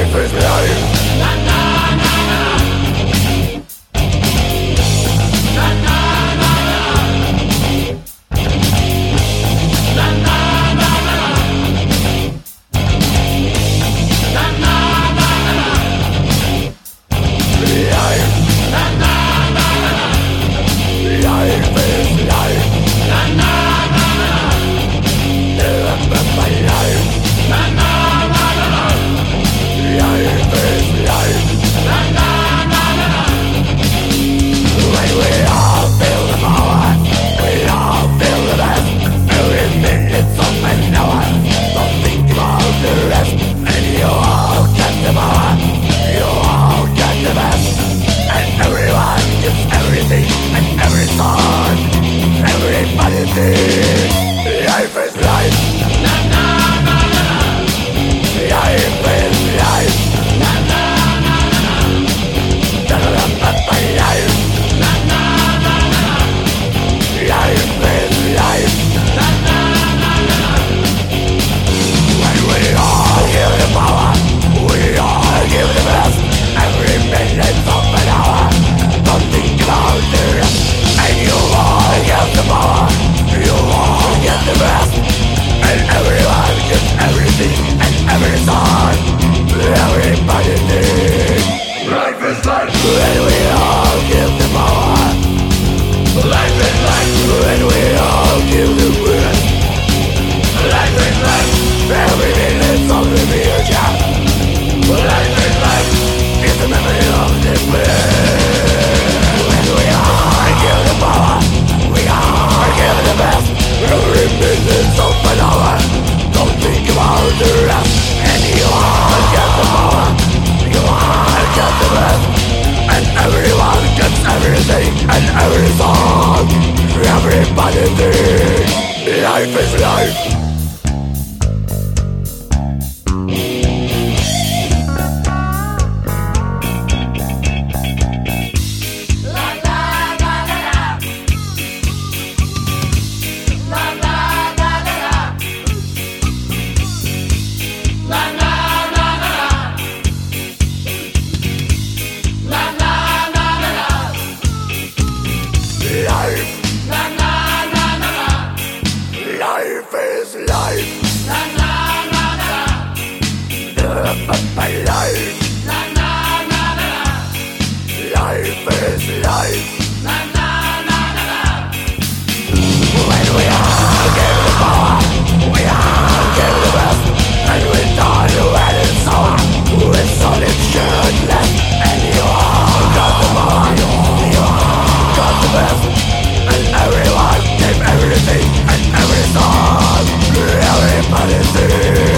Life is life. Life is life. My life. Life is life. When we all give the power, we all give the best, and we don't do any sour. It's only shirtless, and you all got the power. You all got the best, and everyone gave everything and every song. Everybody sings.